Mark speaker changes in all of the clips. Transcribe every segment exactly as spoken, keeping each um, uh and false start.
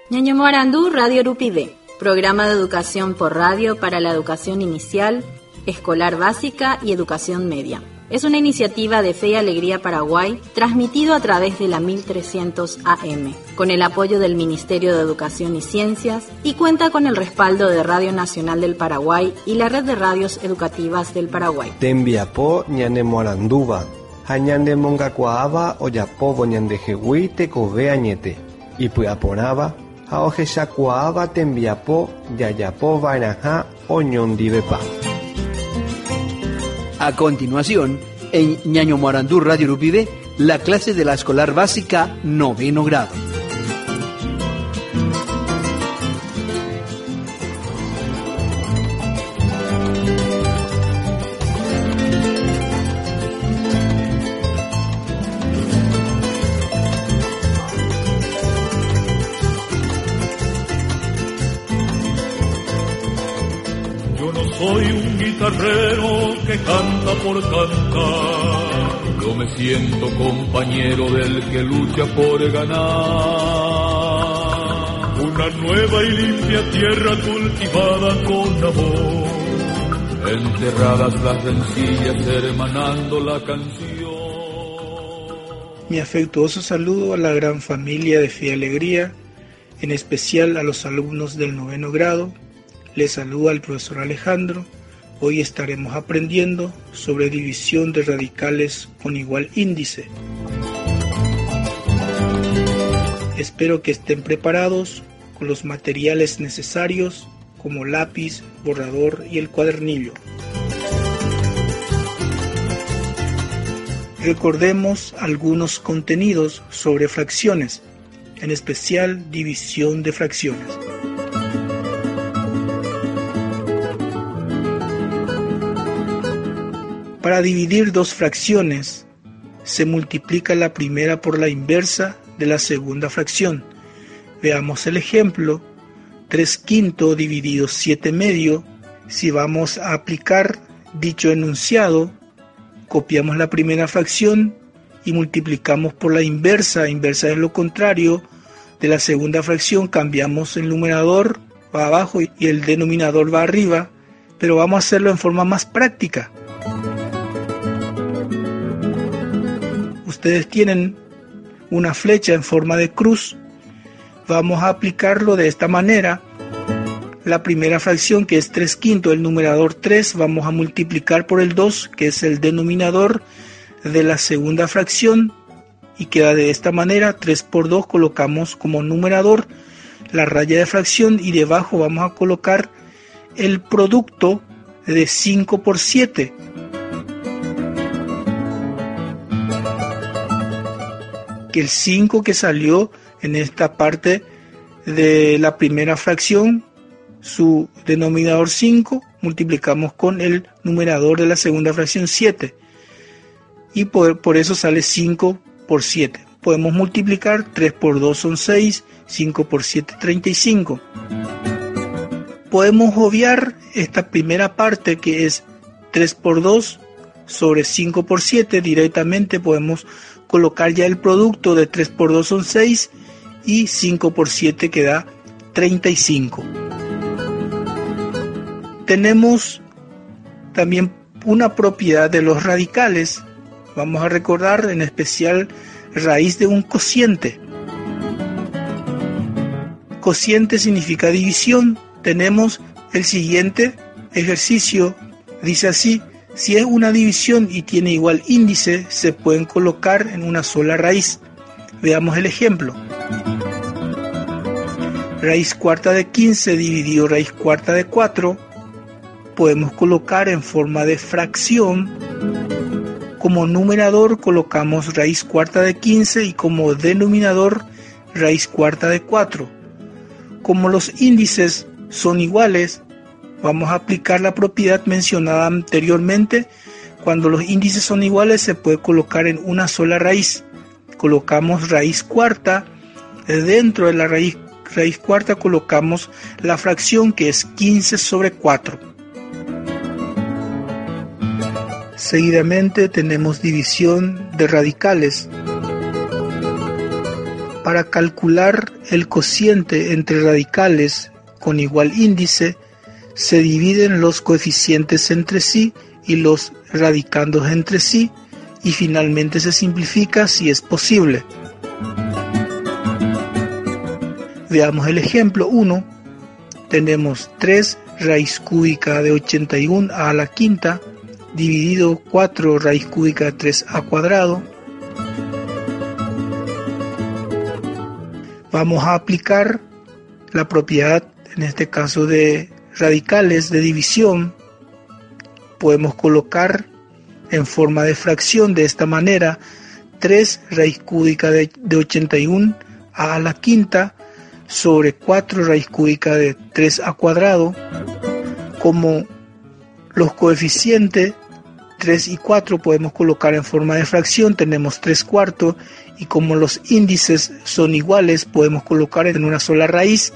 Speaker 1: Ñaño Morandú, Radio Urupide, programa de educación por radio para la educación inicial, escolar básica y educación media. Es una iniciativa de Fe y Alegría Paraguay, transmitido a través de la mil trescientos A M, con el apoyo del Ministerio de Educación y Ciencias, y cuenta con el respaldo de Radio Nacional del Paraguay y la Red de Radios Educativas del Paraguay.
Speaker 2: Tembiapó ñane Moranduba, hañande mongacuaaba oyapobo ñande jehui tekove añete, y puyaponaba, aojeshacuaaba tembiapó yayapo vainaja oñondivepa.
Speaker 3: A continuación, en Ñaño Morandú Radio Urupide, la clase de la escolar básica noveno grado.
Speaker 4: Soy un guitarrero que canta por cantar. Yo me siento compañero del que lucha por ganar. Una nueva y limpia tierra cultivada con amor. Enterradas las rencillas, hermanando la canción.
Speaker 5: Mi afectuoso saludo a la gran familia de Fe y Alegría, en especial a los alumnos del noveno grado. Les saluda el profesor Alejandro. Hoy estaremos aprendiendo sobre división de radicales con igual índice. Espero que estén preparados con los materiales necesarios como lápiz, borrador y el cuadernillo. Recordemos algunos contenidos sobre fracciones, en especial división de fracciones. Para dividir dos fracciones, se multiplica la primera por la inversa de la segunda fracción. Veamos el ejemplo, tres quintos dividido siete medio. Si vamos a aplicar dicho enunciado, copiamos la primera fracción y multiplicamos por la inversa. Inversa es lo contrario de la segunda fracción, cambiamos el numerador, va abajo y el denominador va arriba, pero vamos a hacerlo en forma más práctica. Ustedes tienen una flecha en forma de cruz. Vamos a aplicarlo de esta manera. La primera fracción, que es tres quintos, el numerador tres, vamos a multiplicar por el dos, que es el denominador de la segunda fracción, y queda de esta manera. tres por dos colocamos como numerador la raya de fracción y debajo vamos a colocar el producto de cinco por siete. Que el cinco que salió en esta parte de la primera fracción, su denominador cinco, multiplicamos con el numerador de la segunda fracción siete. Y por, por eso sale cinco por siete. Podemos multiplicar, tres por dos son seis, cinco por siete, treinta y cinco. Podemos obviar esta primera parte que es tres por dos sobre cinco por siete. Directamente podemos colocar ya el producto de tres por dos son seis y cinco por siete queda treinta y cinco. Tenemos también una propiedad de los radicales. Vamos a recordar en especial raíz de un cociente. Cociente significa división. Tenemos el siguiente ejercicio, dice así: si es una división y tiene igual índice, se pueden colocar en una sola raíz. Veamos el ejemplo. Raíz cuarta de quince dividido raíz cuarta de cuatro. Podemos colocar en forma de fracción. Como numerador colocamos raíz cuarta de quince y como denominador raíz cuarta de cuatro. Como los índices son iguales, vamos a aplicar la propiedad mencionada anteriormente. Cuando los índices son iguales se puede colocar en una sola raíz. Colocamos raíz cuarta. Dentro de la raíz, raíz cuarta colocamos la fracción que es quince sobre cuatro. Seguidamente tenemos división de radicales. Para calcular el cociente entre radicales con igual índice, se dividen los coeficientes entre sí y los radicandos entre sí, y finalmente se simplifica si es posible. Veamos el ejemplo uno. Tenemos tres raíz cúbica de ochenta y uno a la quinta dividido cuatro raíz cúbica de tres a cuadrado. Vamos a aplicar la propiedad, en este caso de radicales de división. Podemos colocar en forma de fracción de esta manera tres raíz cúbica de, de ochenta y uno a la quinta sobre cuatro raíz cúbica de tres a cuadrado. Como los coeficientes tres y cuatro podemos colocar en forma de fracción, tenemos tres cuartos, y como los índices son iguales podemos colocar en una sola raíz.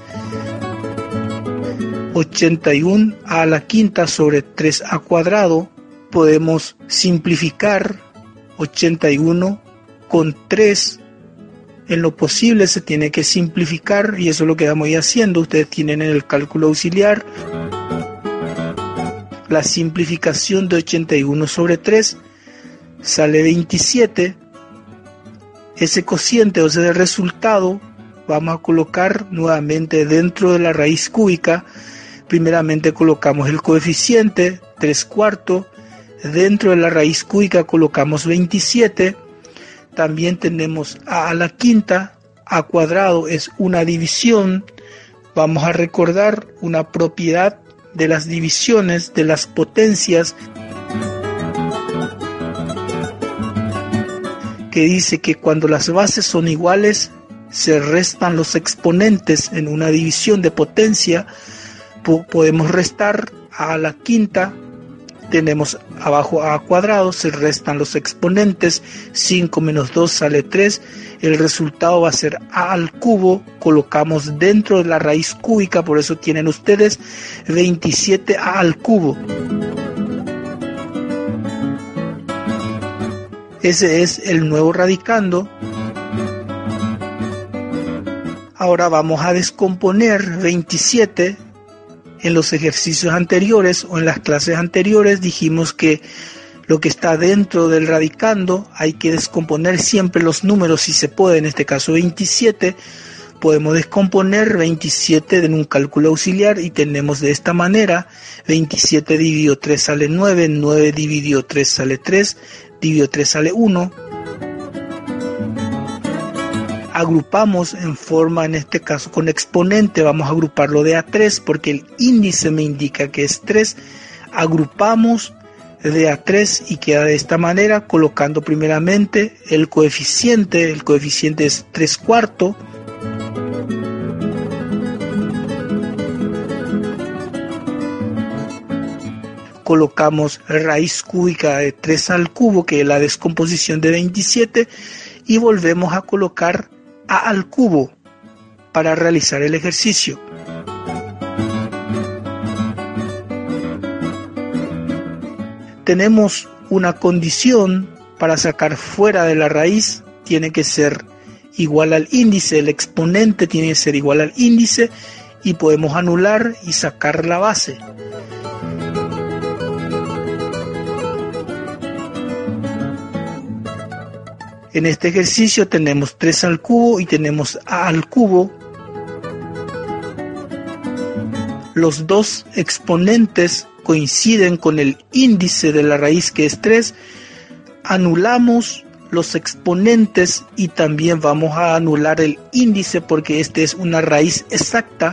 Speaker 5: ochenta y uno a la quinta sobre tres a cuadrado, podemos simplificar ochenta y uno con tres. En lo posible se tiene que simplificar, y eso es lo que vamos a ir haciendo. Ustedes tienen en el cálculo auxiliar la simplificación de ochenta y uno sobre tres, sale veintisiete. Ese cociente, o sea, el resultado, vamos a colocar nuevamente dentro de la raíz cúbica. Primeramente colocamos el coeficiente, tres cuartos. Dentro de la raíz cúbica colocamos veintisiete. También tenemos a la quinta, a cuadrado es una división. Vamos a recordar una propiedad de las divisiones, de las potencias, que dice que cuando las bases son iguales, se restan los exponentes. En una división de potencia po- podemos restar a la quinta. Tenemos abajo a cuadrado, se restan los exponentes, cinco menos dos sale tres, el resultado va a ser a al cubo, colocamos dentro de la raíz cúbica, por eso tienen ustedes veintisiete a al cubo. Ese es el nuevo radicando. Ahora vamos a descomponer veintisiete. En los ejercicios anteriores o en las clases anteriores dijimos que lo que está dentro del radicando hay que descomponer siempre los números si se puede. En este caso veintisiete, podemos descomponer veintisiete en un cálculo auxiliar y tenemos de esta manera: veintisiete dividido tres sale nueve, nueve dividido tres sale tres, dividido tres sale uno. Agrupamos en forma, en este caso con exponente, vamos a agruparlo de a tres porque el índice me indica que es tres. Agrupamos de a tres y queda de esta manera, colocando primeramente el coeficiente. El coeficiente es tres cuartos. Colocamos raíz cúbica de tres al cubo, que es la descomposición de veintisiete, y volvemos a colocar a al cubo para realizar el ejercicio. Tenemos una condición para sacar fuera de la raíz, tiene que ser igual al índice, el exponente tiene que ser igual al índice, y podemos anular y sacar la base. En este ejercicio tenemos tres al cubo y tenemos a al cubo. Los dos exponentes coinciden con el índice de la raíz, que es tres. Anulamos los exponentes y también vamos a anular el índice porque este es una raíz exacta.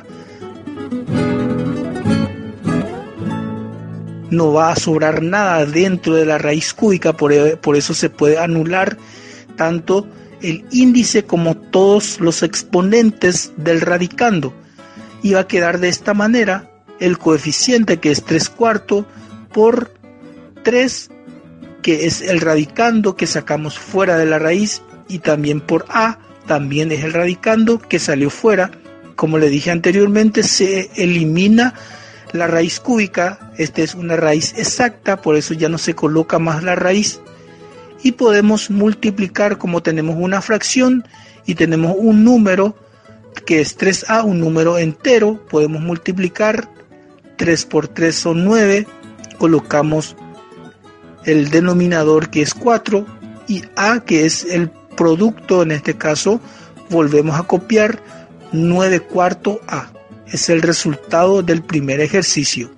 Speaker 5: No va a sobrar nada dentro de la raíz cúbica, por, por eso se puede anular tanto el índice como todos los exponentes del radicando, y va a quedar de esta manera el coeficiente, que es tres cuartos, por tres, que es el radicando que sacamos fuera de la raíz, y también por a, también es el radicando que salió fuera. Como le dije anteriormente, se elimina la raíz cúbica. Esta es una raíz exacta, por eso ya no se coloca más la raíz. Y podemos multiplicar, como tenemos una fracción, y tenemos un número que es tres a, un número entero. Podemos multiplicar, tres por tres son nueve, colocamos el denominador que es cuatro y a, que es el producto, en este caso volvemos a copiar, nueve cuarto a. Es el resultado del primer ejercicio.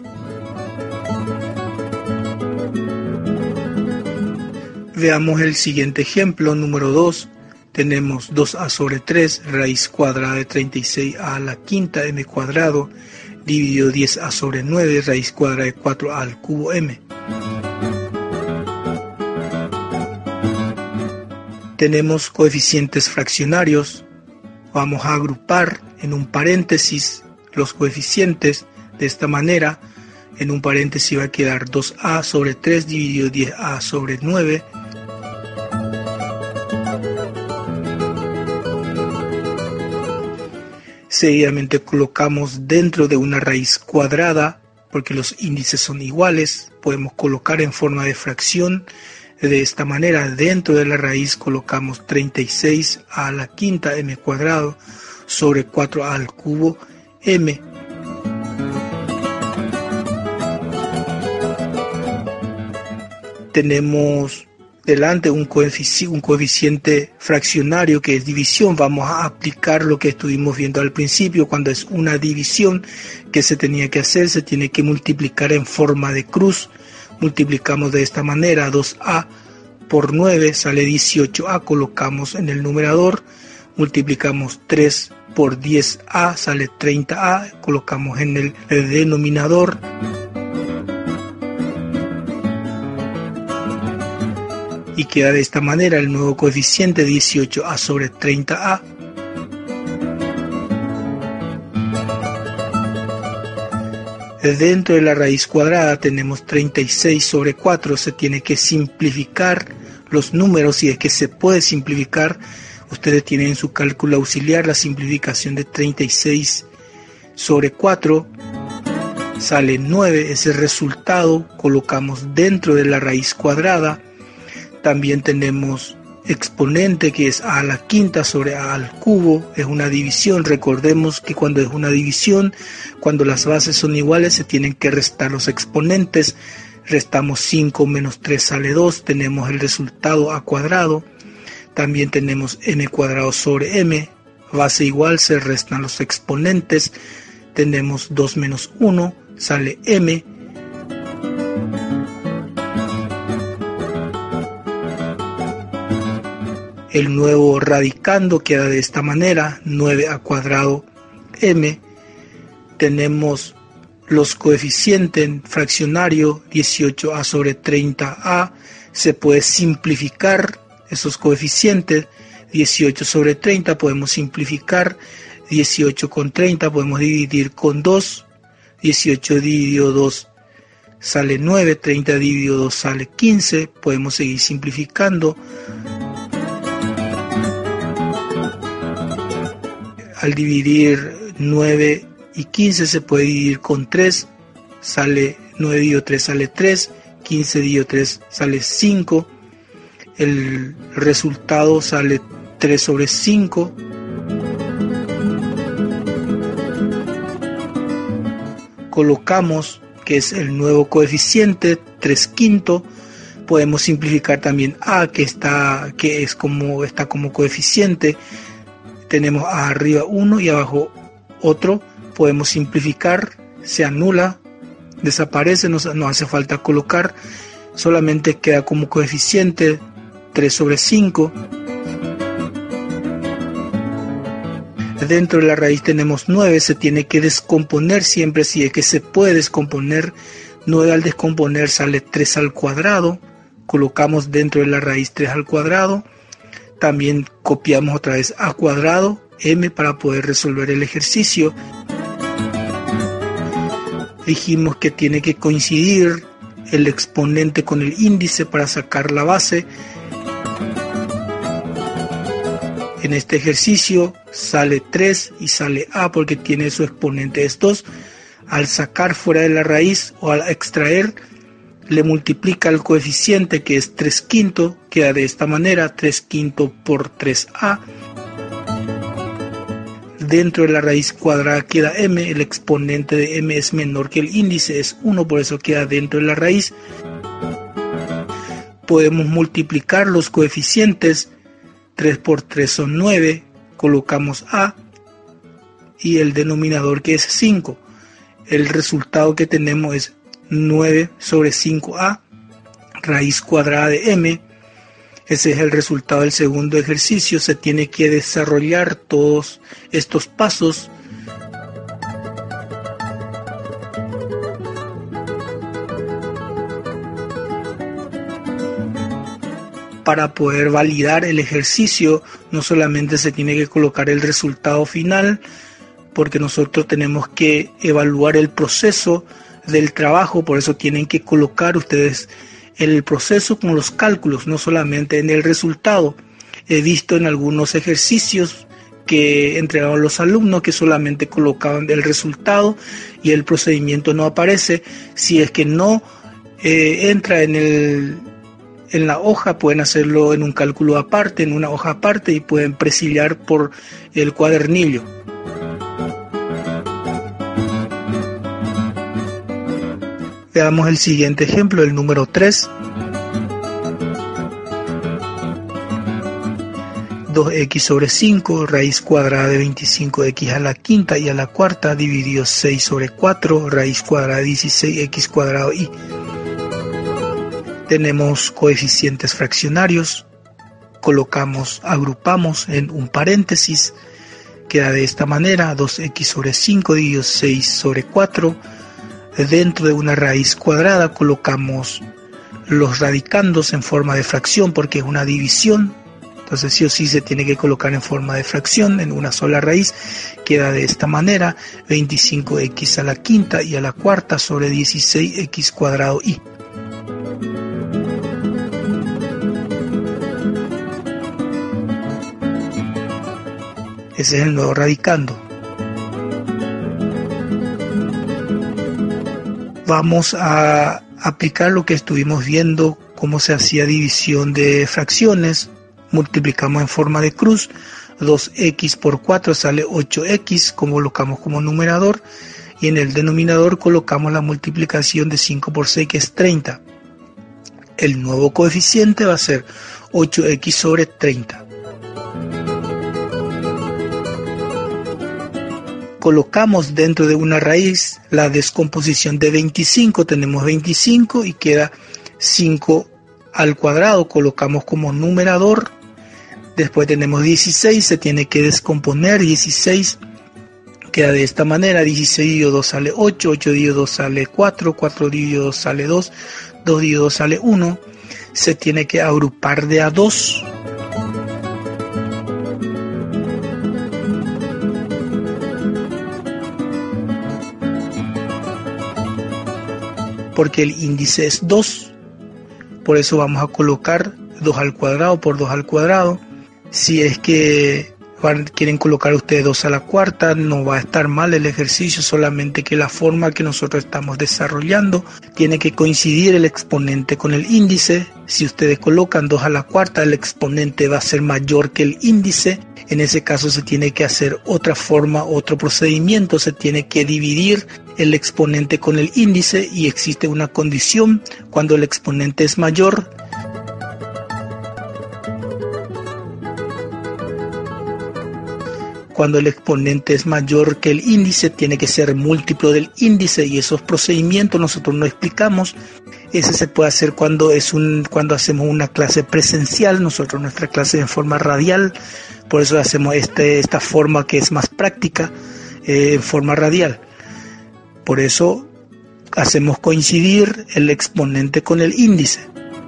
Speaker 5: Veamos el siguiente ejemplo, número dos. Tenemos dos a sobre tres, raíz cuadrada de treinta y seis a a la quinta m cuadrado, dividido diez a sobre nueve, raíz cuadrada de cuatro a al cubo m. Tenemos coeficientes fraccionarios. Vamos a agrupar en un paréntesis los coeficientes de esta manera. En un paréntesis va a quedar dos a sobre tres dividido diez a sobre nueve. Seguidamente colocamos dentro de una raíz cuadrada, porque los índices son iguales, podemos colocar en forma de fracción. De esta manera, dentro de la raíz colocamos treinta y seis a a la quinta m cuadrado sobre cuatro a al cubo m. Tenemos delante un coeficiente, un coeficiente fraccionario que es división. Vamos a aplicar lo que estuvimos viendo al principio. Cuando es una división que se tenía que hacer, se tiene que multiplicar en forma de cruz. Multiplicamos de esta manera, dos a por nueve sale dieciocho a, colocamos en el numerador. Multiplicamos tres por diez a, sale treinta a, colocamos en el, el denominador. Y queda de esta manera el nuevo coeficiente, dieciocho a sobre treinta a. Dentro de la raíz cuadrada tenemos treinta y seis sobre cuatro, se tiene que simplificar los números, si es que se puede simplificar. Ustedes tienen en su cálculo auxiliar la simplificación de treinta y seis sobre cuatro, sale nueve, ese resultado colocamos dentro de la raíz cuadrada. También tenemos exponente que es a a la quinta sobre a al cubo, es una división. Recordemos que cuando es una división, cuando las bases son iguales, se tienen que restar los exponentes. Restamos cinco menos tres sale dos, tenemos el resultado a cuadrado. También tenemos m cuadrado sobre m, base igual, se restan los exponentes. Tenemos dos menos uno, sale m. El nuevo radicando queda de esta manera, nueve a cuadrado m. Tenemos los coeficientes fraccionarios, dieciocho a sobre treinta a. Se puede simplificar esos coeficientes, dieciocho sobre treinta podemos simplificar, dieciocho con treinta podemos dividir con dos, dieciocho dividido dos sale nueve, treinta dividido dos sale quince, podemos seguir simplificando. Al dividir nueve y quince se puede dividir con tres, sale nueve dividido tres sale tres, quince dividido tres sale cinco, el resultado sale tres sobre cinco. Colocamos que es el nuevo coeficiente, tres quinto. Podemos simplificar también a, que está que es como está como coeficiente. Tenemos arriba uno y abajo otro. Podemos simplificar, se anula, desaparece, no, no hace falta colocar, solamente queda como coeficiente tres sobre cinco. Dentro de la raíz tenemos nueve, se tiene que descomponer siempre, si es que se puede descomponer. nueve al descomponer sale tres al cuadrado, colocamos dentro de la raíz tres al cuadrado. También copiamos otra vez a cuadrado, m, para poder resolver el ejercicio. Dijimos que tiene que coincidir el exponente con el índice para sacar la base. En este ejercicio sale tres y sale a porque tiene su exponente es dos. Al sacar fuera de la raíz o al extraer, le multiplica el coeficiente que es tres quinto, queda de esta manera, tres quinto por tres a. dentro de la raíz cuadrada queda m, el exponente de m es menor que el índice, es uno, por eso queda dentro de la raíz. Podemos multiplicar los coeficientes, tres por tres son nueve, colocamos a, y el denominador que es cinco. El resultado que tenemos es nueve sobre cinco a, raíz cuadrada de m. Ese es el resultado del segundo ejercicio. Se tiene que desarrollar todos estos pasos para poder validar el ejercicio. No solamente se tiene que colocar el resultado final, porque nosotros tenemos que evaluar el proceso del trabajo, por eso tienen que colocar ustedes el proceso con los cálculos, no solamente en el resultado. He visto en algunos ejercicios que entregaron los alumnos que solamente colocaban el resultado y el procedimiento no aparece. Si es que no eh, entra en el en la hoja, pueden hacerlo en un cálculo aparte, en una hoja aparte, y pueden presillar por el cuadernillo. Veamos el siguiente ejemplo, el número tres. dos equis sobre cinco, raíz cuadrada de veinticinco equis a la quinta y a la cuarta, dividido seis sobre cuatro, raíz cuadrada de dieciséis equis cuadrado y. Tenemos coeficientes fraccionarios, colocamos, agrupamos en un paréntesis, queda de esta manera, dos equis sobre cinco dividido seis sobre cuatro. Dentro de una raíz cuadrada colocamos los radicandos en forma de fracción porque es una división, entonces sí o sí se tiene que colocar en forma de fracción en una sola raíz. Queda de esta manera, veinticinco equis a la quinta y a la cuarta sobre dieciséis equis cuadrado y. Ese es el nuevo radicando. Vamos a aplicar lo que estuvimos viendo, cómo se hacía división de fracciones. Multiplicamos en forma de cruz, dos equis por cuatro sale ocho equis, colocamos como numerador, y en el denominador colocamos la multiplicación de cinco por seis, que es treinta. El nuevo coeficiente va a ser ocho equis sobre treinta. Colocamos dentro de una raíz la descomposición de veinticinco, tenemos veinticinco y queda cinco al cuadrado, colocamos como numerador. Después tenemos dieciséis, se tiene que descomponer, dieciséis queda de esta manera, dieciséis dividido dos sale ocho, ocho dividido dos sale cuatro, cuatro dividido dos sale dos, dos dividido dos sale uno, se tiene que agrupar de a dos. Porque el índice es dos, por eso vamos a colocar dos al cuadrado por dos al cuadrado. Si es que van, quieren colocar ustedes dos a la cuarta, no va a estar mal el ejercicio, solamente que la forma que nosotros estamos desarrollando tiene que coincidir el exponente con el índice. Si ustedes colocan dos a la cuarta, el exponente va a ser mayor que el índice. En ese caso se tiene que hacer otra forma, otro procedimiento, se tiene que dividir el exponente con el índice y existe una condición cuando el exponente es mayor. Cuando el exponente es mayor que el índice, tiene que ser múltiplo del índice, y esos procedimientos nosotros no explicamos. Ese se puede hacer cuando es un cuando hacemos una clase presencial. Nosotros nuestra clase en forma radial, por eso hacemos este, esta forma que es más práctica, eh, en forma radial. Por eso hacemos coincidir el exponente con el índice.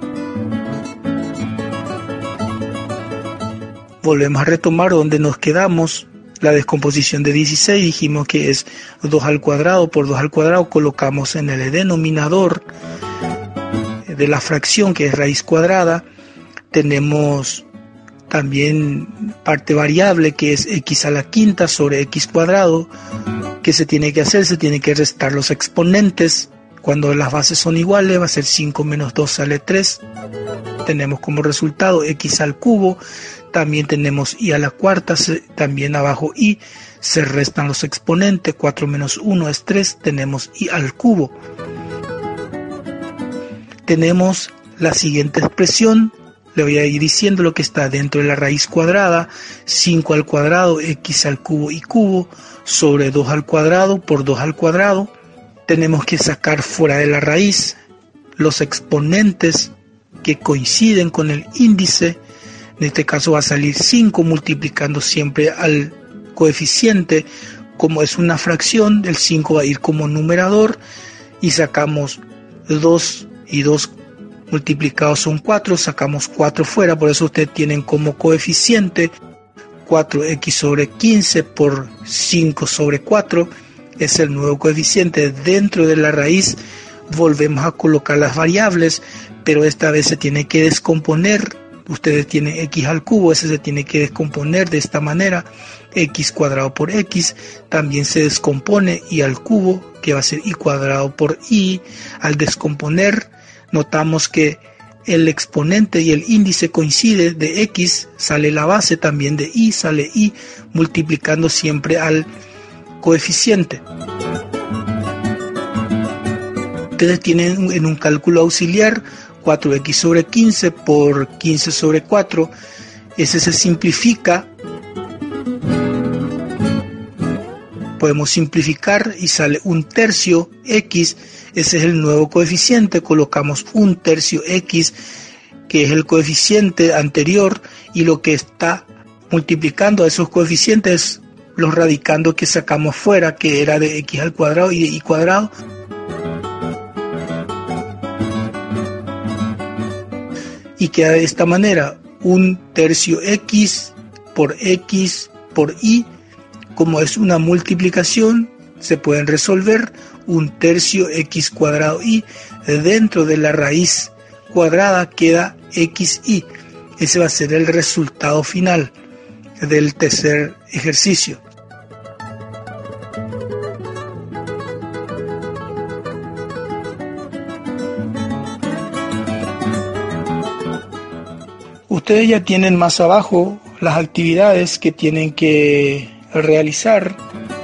Speaker 5: Volvemos a retomar donde nos quedamos. La descomposición de dieciséis, dijimos que es dos al cuadrado por dos al cuadrado, colocamos en el denominador de la fracción, que es raíz cuadrada. Tenemos también parte variable, que es x a la quinta sobre x cuadrado. ¿Qué se tiene que hacer? Se tiene que restar los exponentes. Cuando las bases son iguales va a ser cinco menos dos sale tres. tenemos como resultado x al cubo, también tenemos y a la cuarta, también abajo y, se restan los exponentes, cuatro menos uno es tres, tenemos y al cubo. Tenemos la siguiente expresión, le voy a ir diciendo lo que está dentro de la raíz cuadrada, cinco al cuadrado, x al cubo y cubo, sobre dos al cuadrado por dos al cuadrado. Tenemos que sacar fuera de la raíz los exponentes que coinciden con el índice. En este caso va a salir cinco multiplicando siempre al coeficiente. Como es una fracción, el cinco va a ir como numerador y sacamos dos y dos multiplicados son cuatro, sacamos cuatro fuera, por eso ustedes tienen como coeficiente cuatro x sobre quince por cinco sobre cuatro, es el nuevo coeficiente. Dentro de la raíz volvemos a colocar las variables, pero esta vez se tiene que descomponer. Ustedes tienen x al cubo, ese se tiene que descomponer de esta manera, x cuadrado por x, también se descompone y al cubo, que va a ser y cuadrado por y. Al descomponer, notamos que el exponente y el índice coincide, de x sale la base, también de y sale y, multiplicando siempre al coeficiente. Ustedes tienen en un cálculo auxiliar cuatro x sobre quince por quince sobre cuatro, ese se simplifica, podemos simplificar y sale un tercio x, ese es el nuevo coeficiente, colocamos un tercio x, que es el coeficiente anterior, y lo que está multiplicando a esos coeficientes, los radicandos que sacamos fuera, que era de x al cuadrado y de y cuadrado. Y queda de esta manera, un tercio x por x por y, como es una multiplicación, se pueden resolver un tercio x cuadrado y, dentro de la raíz cuadrada queda xy. Ese va a ser el resultado final del tercer ejercicio. Ustedes ya tienen más abajo las actividades que tienen que realizar.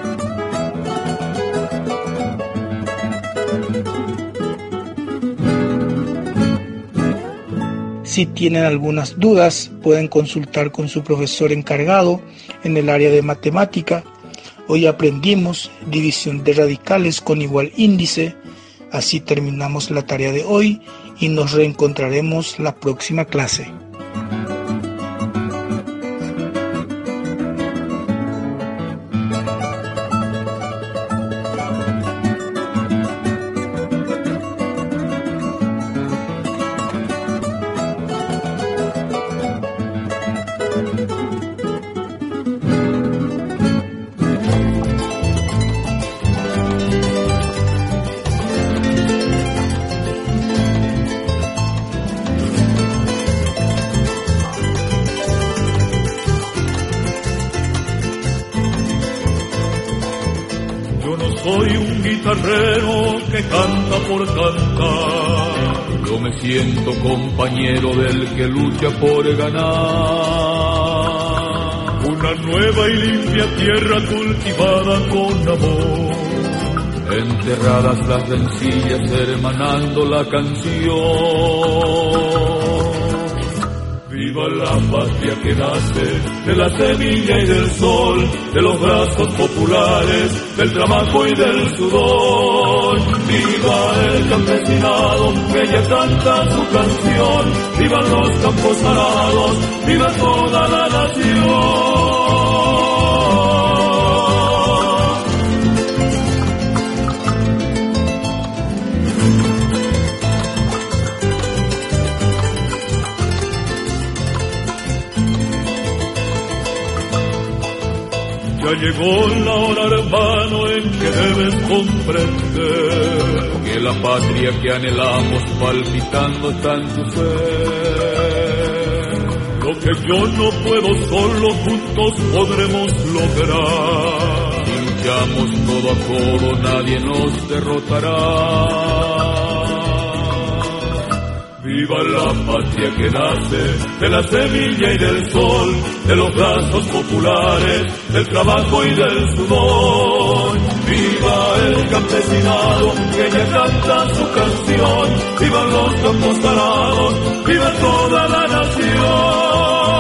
Speaker 5: Si tienen algunas dudas, pueden consultar con su profesor encargado en el área de matemática. Hoy aprendimos división de radicales con igual índice. Así terminamos la tarea de hoy y nos reencontraremos la próxima clase.
Speaker 4: Soy un guitarrero que canta por cantar. Yo me siento compañero del que lucha por ganar. Una nueva y limpia tierra cultivada con amor. Enterradas las rencillas hermanando la canción. Viva la patria que nace de la semilla y del sol, de los brazos populares, del trabajo y del sudor. Viva el campesinado que ya canta su canción, vivan los campos arados, viva toda la nación. Ya llegó la hora, hermano, en que debes comprender que la patria que anhelamos palpitando está en tu ser. Lo que yo no puedo solo, juntos podremos lograr. Si luchamos codo a codo, nadie nos derrotará. Viva la patria que nace de la semilla y del sol, de los brazos populares, del trabajo y del sudor. Viva el campesinado que ya canta su canción, vivan los campos arados, viva toda la nación.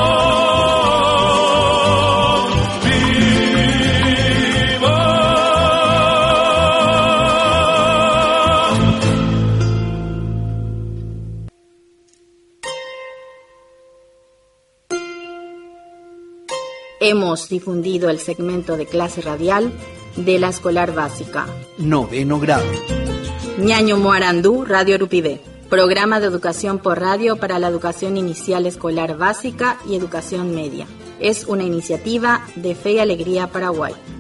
Speaker 1: Hemos difundido el segmento de clase radial de la escolar básica.
Speaker 3: Noveno grado.
Speaker 1: Ñaño Moarandú, Radio Urupide. Programa de educación por radio para la educación inicial escolar básica y educación media. Es una iniciativa de Fe y Alegría Paraguay.